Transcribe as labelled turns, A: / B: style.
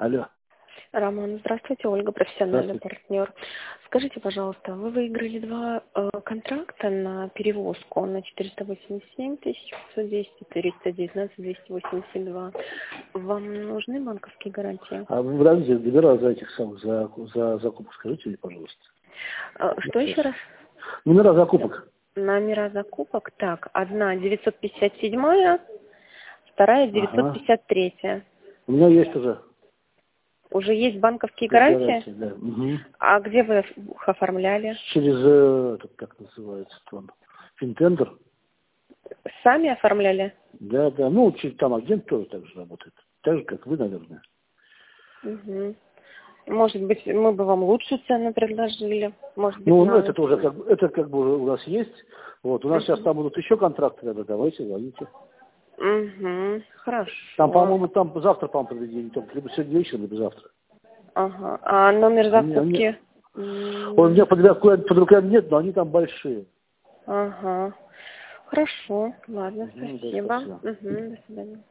A: Алло.
B: Роман, здравствуйте, Ольга, профессиональный
A: Здравствуйте.
B: партнер. Скажите, пожалуйста, вы выиграли два контракта на перевозку на 487 тысяч 510, 319, 282. Вам нужны банковские гарантии?
A: А вы подождите, номера за этих самых, за закупок скажите мне, пожалуйста.
B: Что еще раз?
A: Номера закупок.
B: Номера закупок. Так, одна 957, вторая
A: Ага.
B: 953.
A: У меня есть уже.
B: Уже есть банковские гарантии?
A: Да. Угу.
B: А где вы их оформляли?
A: Через, как называется, там, Финтендер.
B: Сами оформляли?
A: Да. Ну, там агент тоже так же работает. Так же, как вы, наверное.
B: Угу. Может быть, мы бы вам лучшую цену предложили. Может быть,
A: Ну,
B: на...
A: это как бы уже у нас есть. Вот, у нас сейчас там будут еще контракты, тогда давайте, звоните.
B: Угу. Хорошо.
A: Там, по-моему, завтра, по-моему, подведение, либо сегодня вечером, либо завтра.
B: Ага. А номер закупки?
A: У меня под руками нет, но они там большие.
B: Ага. Хорошо. Ладно,
A: Да,
B: спасибо.
A: спасибо.
B: Угу. До свидания.